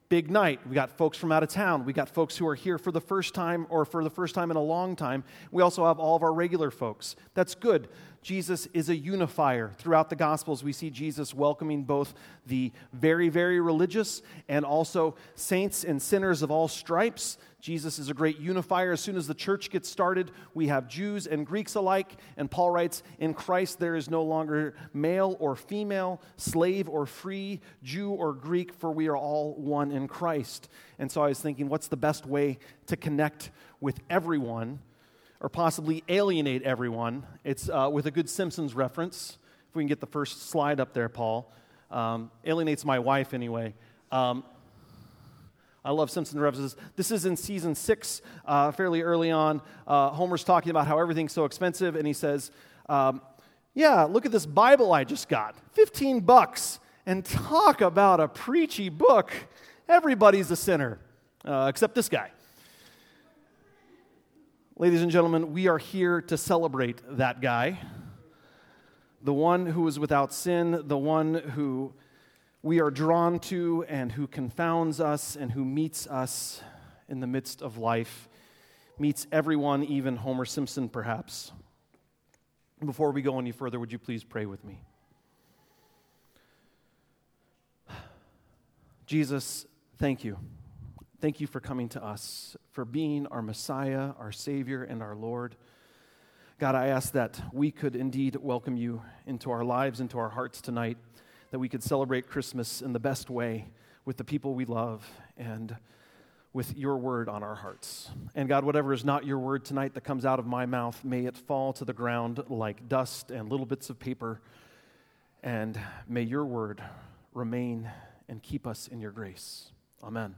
big night. We got folks from out of town. We got folks who are here for the first time or for the first time in a long time. We also have all of our regular folks. That's good. Jesus is a unifier. Throughout the Gospels, we see Jesus welcoming both the very, very religious and also saints and sinners of all stripes. Jesus is a great unifier. As soon as the church gets started, we have Jews and Greeks alike. And Paul writes, in Christ there is no longer male or female, slave or free, Jew or Greek, for we are all one in Christ. And so I was thinking, what's the best way to connect with everyone, or possibly alienate everyone? It's with a good Simpsons reference. If we can get the first slide up there, Paul. Alienates my wife anyway. I love Simpsons references. This is in season 6, fairly early on. Homer's talking about how everything's so expensive, and he says, yeah, look at this Bible I just got. $15. And talk about a preachy book. Everybody's a sinner, except this guy. Ladies and gentlemen, we are here to celebrate that guy, the one who is without sin, the one who we are drawn to and who confounds us and who meets us in the midst of life, meets everyone, even Homer Simpson perhaps. Before we go any further, would you please pray with me? Jesus, thank you. Thank you for coming to us, for being our Messiah, our Savior, and our Lord. God, I ask that we could indeed welcome you into our lives, into our hearts tonight, that we could celebrate Christmas in the best way with the people we love and with your word on our hearts. And God, whatever is not your word tonight that comes out of my mouth, may it fall to the ground like dust and little bits of paper, and may your word remain and keep us in your grace. Amen.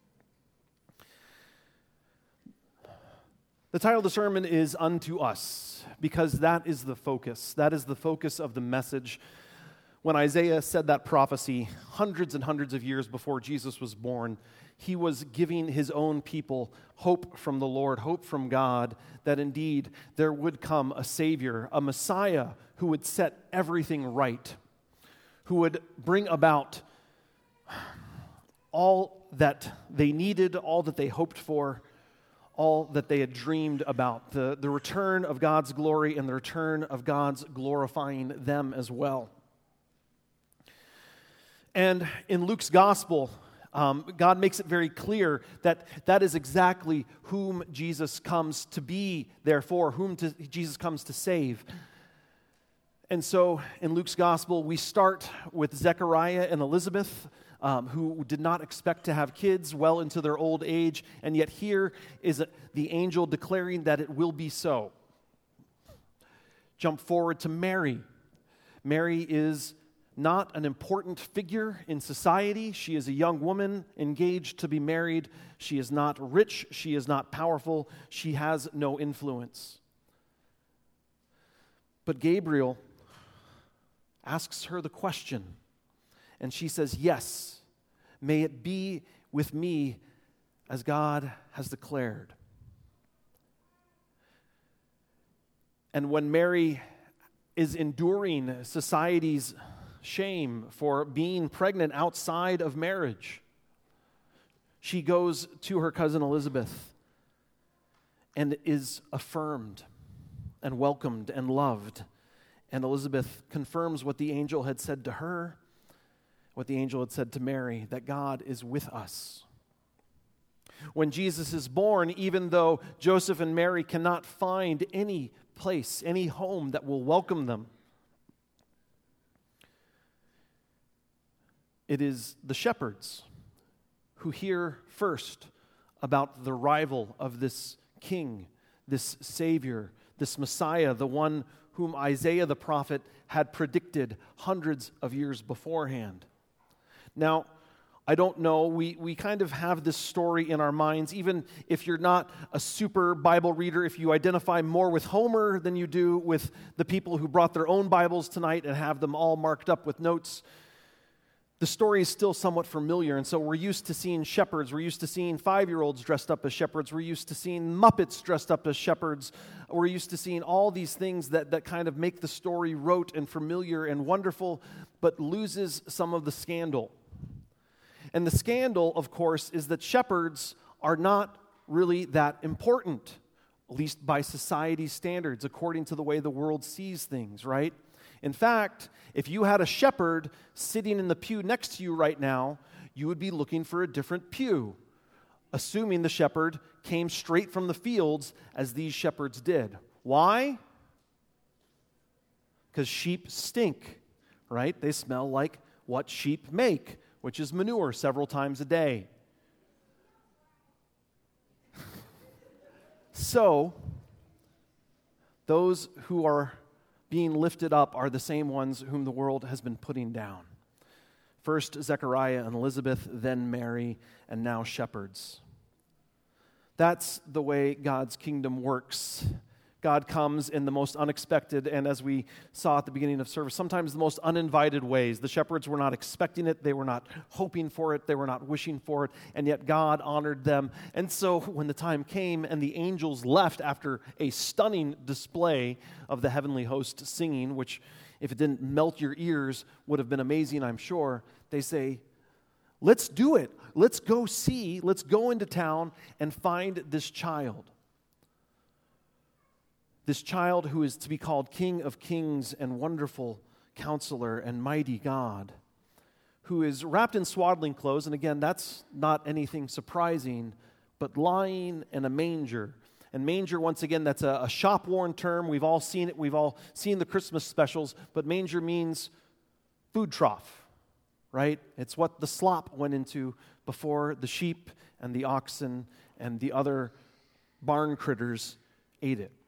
The title of the sermon is Unto Us, because that is the focus. That is the focus of the message. When Isaiah said that prophecy hundreds and hundreds of years before Jesus was born, he was giving his own people hope from the Lord, hope from God, that indeed there would come a Savior, a Messiah who would set everything right, who would bring about all that they needed, all that they hoped for, all that they had dreamed about, the return of God's glory and the return of God's glorifying them as well. And in Luke's gospel, God makes it very clear that that is exactly whom Jesus comes to be, therefore, Jesus comes to save. And so in Luke's gospel, we start with Zechariah and Elizabeth, who did not expect to have kids well into their old age, and yet here is the angel declaring that it will be so. Jump forward to Mary. Mary is not an important figure in society. She is a young woman engaged to be married. She is not rich. She is not powerful. She has no influence. But Gabriel asks her the question, and she says, yes, may it be with me as God has declared. And when Mary is enduring society's shame for being pregnant outside of marriage, she goes to her cousin Elizabeth and is affirmed and welcomed and loved. And Elizabeth confirms what the angel had said to her, what the angel had said to Mary, that God is with us. When Jesus is born, even though Joseph and Mary cannot find any place, any home that will welcome them, it is the shepherds who hear first about the arrival of this king, this Savior, this Messiah, the one whom Isaiah the prophet had predicted hundreds of years beforehand. Now, I don't know, we kind of have this story in our minds, even if you're not a super Bible reader, if you identify more with Homer than you do with the people who brought their own Bibles tonight and have them all marked up with notes. The story is still somewhat familiar, and so we're used to seeing shepherds. We're used to seeing 5-year-olds dressed up as shepherds. We're used to seeing Muppets dressed up as shepherds. We're used to seeing all these things that kind of make the story rote and familiar and wonderful, but loses some of the scandal. And the scandal, of course, is that shepherds are not really that important, at least by society's standards, according to the way the world sees things, right? In fact, if you had a shepherd sitting in the pew next to you right now, you would be looking for a different pew, assuming the shepherd came straight from the fields as these shepherds did. Why? Because sheep stink, right? They smell like what sheep make, which is manure several times a day. So, those who are being lifted up are the same ones whom the world has been putting down. First Zechariah and Elizabeth, then Mary, and now shepherds. That's the way God's kingdom works. God comes in the most unexpected, and as we saw at the beginning of service, sometimes the most uninvited ways. The shepherds were not expecting it, they were not hoping for it, they were not wishing for it, and yet God honored them. And so when the time came and the angels left after a stunning display of the heavenly host singing, which if it didn't melt your ears would have been amazing, I'm sure, they say, let's do it. Let's go see, let's go into town and find this child. This child who is to be called King of Kings and Wonderful Counselor and Mighty God, who is wrapped in swaddling clothes, and again, that's not anything surprising, but lying in a manger. And manger, once again, that's a shop-worn term. We've all seen it. We've all seen the Christmas specials, but manger means food trough, right? It's what the slop went into before the sheep and the oxen and the other barn critters ate it.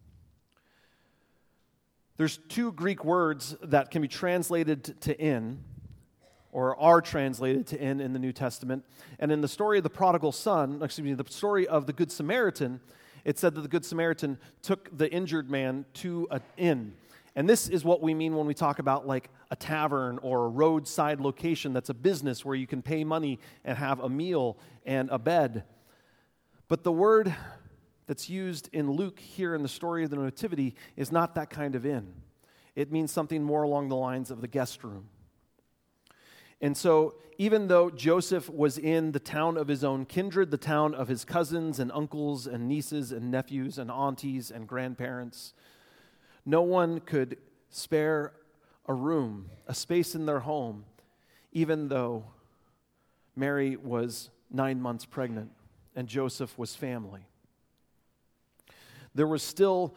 There's two Greek words that can be translated to inn, or are translated to inn in the New Testament. And in the story of the prodigal son, the story of the Good Samaritan, it said that the Good Samaritan took the injured man to an inn. And this is what we mean when we talk about like a tavern or a roadside location that's a business where you can pay money and have a meal and a bed. But the word that's used in Luke here in the story of the Nativity is not that kind of inn. It means something more along the lines of the guest room. And so, even though Joseph was in the town of his own kindred, the town of his cousins and uncles and nieces and nephews and aunties and grandparents, no one could spare a room, a space in their home, even though Mary was 9 months pregnant and Joseph was family. There was still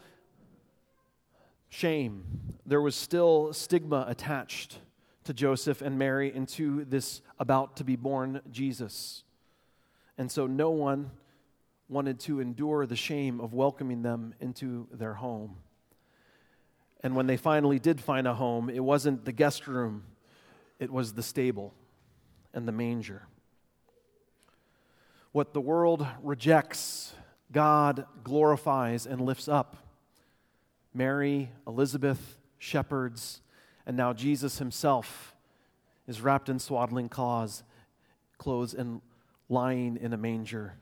shame. There was still stigma attached to Joseph and Mary and to this about-to-be-born Jesus. And so no one wanted to endure the shame of welcoming them into their home. And when they finally did find a home, it wasn't the guest room, it was the stable and the manger. What the world rejects, God glorifies and lifts up. Mary, Elizabeth, shepherds, and now Jesus himself is wrapped in swaddling clothes and lying in a manger.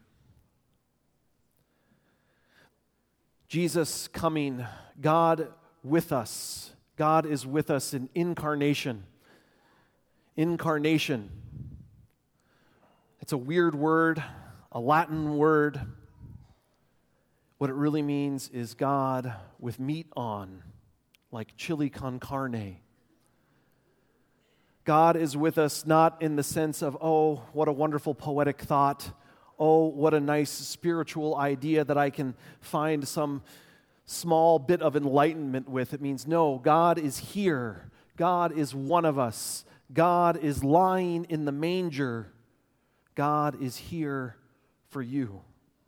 Jesus coming, God with us. God is with us in incarnation. Incarnation. It's a weird word, a Latin word. What it really means is God with meat on, like chili con carne. God is with us not in the sense of, oh, what a wonderful poetic thought. Oh, what a nice spiritual idea that I can find some small bit of enlightenment with. It means, no, God is here. God is one of us. God is lying in the manger. God is here for you.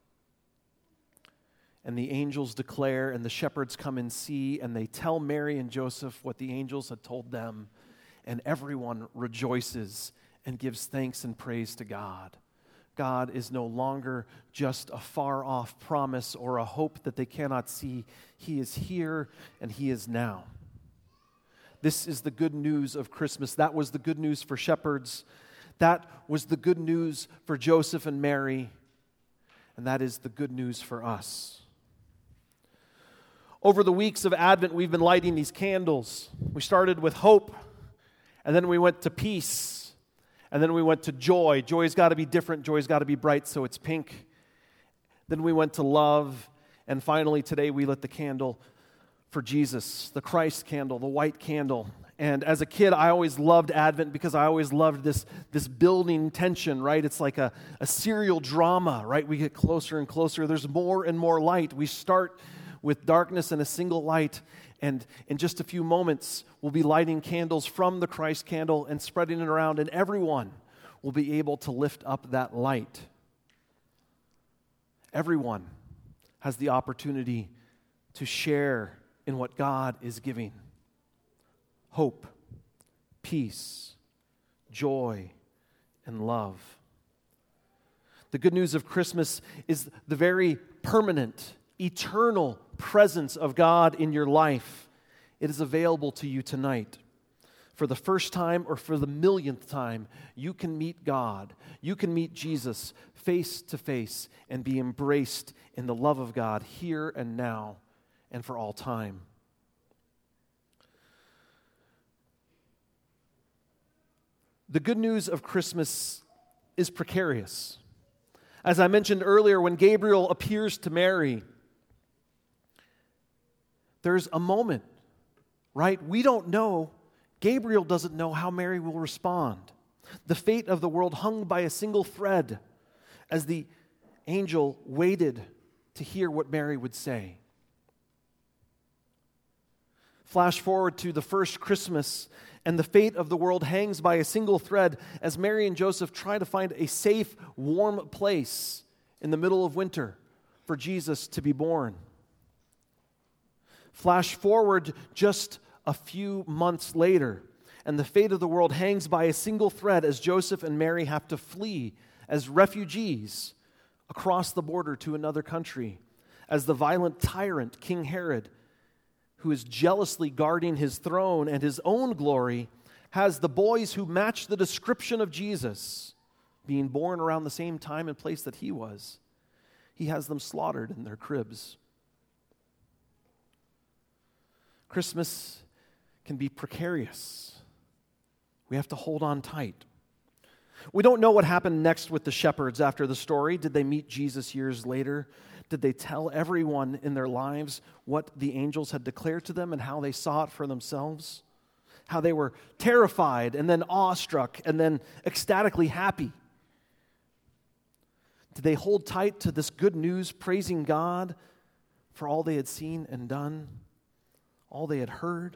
And the angels declare, and the shepherds come and see, and they tell Mary and Joseph what the angels had told them, and everyone rejoices and gives thanks and praise to God. God is no longer just a far-off promise or a hope that they cannot see. He is here, and He is now. This is the good news of Christmas. That was the good news for shepherds. That was the good news for Joseph and Mary, and that is the good news for us. Over the weeks of Advent, we've been lighting these candles. We started with hope, and then we went to peace, And then we went to joy. Joy's got to be different. Joy's got to be bright, so it's pink. Then we went to love. And finally, today we lit the candle for Jesus, the Christ candle, the white candle. And as a kid, I always loved Advent because I always loved this building tension, right? It's like a serial drama, right? We get closer and closer. There's more and more light. We start with darkness and a single light. And in just a few moments, we'll be lighting candles from the Christ candle and spreading it around, and everyone will be able to lift up that light. Everyone has the opportunity to share in what God is giving. Hope, peace, joy, and love. The good news of Christmas is the very permanent, eternal presence of God in your life. It is available to you tonight. For the first time or for the millionth time, you can meet God. You can meet Jesus face to face and be embraced in the love of God here and now and for all time. The good news of Christmas is precarious. As I mentioned earlier, when Gabriel appears to Mary, there's a moment, right? We don't know. Gabriel doesn't know how Mary will respond. The fate of the world hung by a single thread as the angel waited to hear what Mary would say. Flash forward to the first Christmas, and the fate of the world hangs by a single thread as Mary and Joseph try to find a safe, warm place in the middle of winter for Jesus to be born. Flash forward just a few months later, and the fate of the world hangs by a single thread as Joseph and Mary have to flee as refugees across the border to another country, as the violent tyrant, King Herod, who is jealously guarding his throne and his own glory, has the boys who match the description of Jesus being born around the same time and place that he was. He has them slaughtered in their cribs. Christmas can be precarious. We have to hold on tight. We don't know what happened next with the shepherds after the story. Did they meet Jesus years later? Did they tell everyone in their lives what the angels had declared to them and how they saw it for themselves? How they were terrified and then awestruck and then ecstatically happy? Did they hold tight to this good news, praising God for all they had seen and done, all they had heard?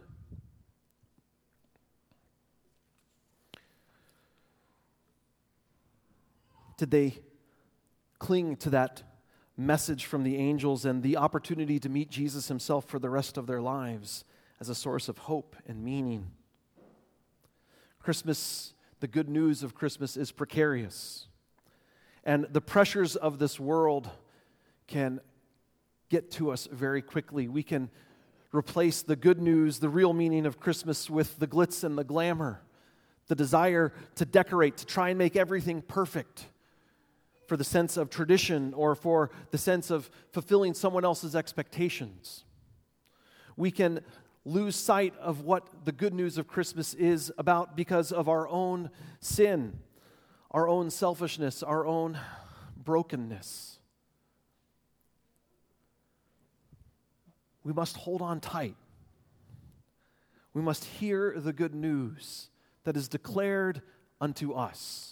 Did they cling to that message from the angels and the opportunity to meet Jesus himself for the rest of their lives as a source of hope and meaning? Christmas, the good news of Christmas, is precarious. And the pressures of this world can get to us very quickly. We can replace the good news, the real meaning of Christmas, with the glitz and the glamour, the desire to decorate, to try and make everything perfect for the sense of tradition or for the sense of fulfilling someone else's expectations. We can lose sight of what the good news of Christmas is about because of our own sin, our own selfishness, our own brokenness. We must hold on tight. We must hear the good news that is declared unto us.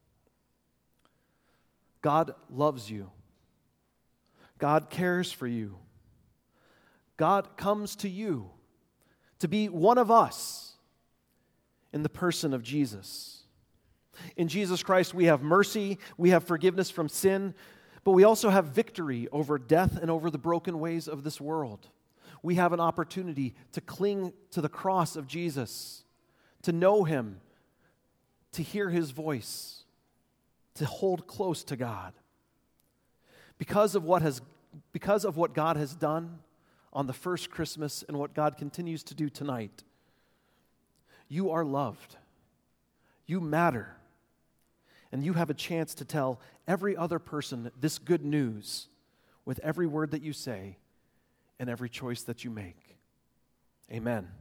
God loves you. God cares for you. God comes to you to be one of us in the person of Jesus. In Jesus Christ, we have mercy, we have forgiveness from sin, but we also have victory over death and over the broken ways of this world. We have an opportunity to cling to the cross of Jesus, to know him, to hear his voice, to hold close to God. Because of what God has done on the first Christmas and what God continues to do tonight, you are loved. You matter. And you have a chance to tell every other person this good news with every word that you say and every choice that you make. Amen.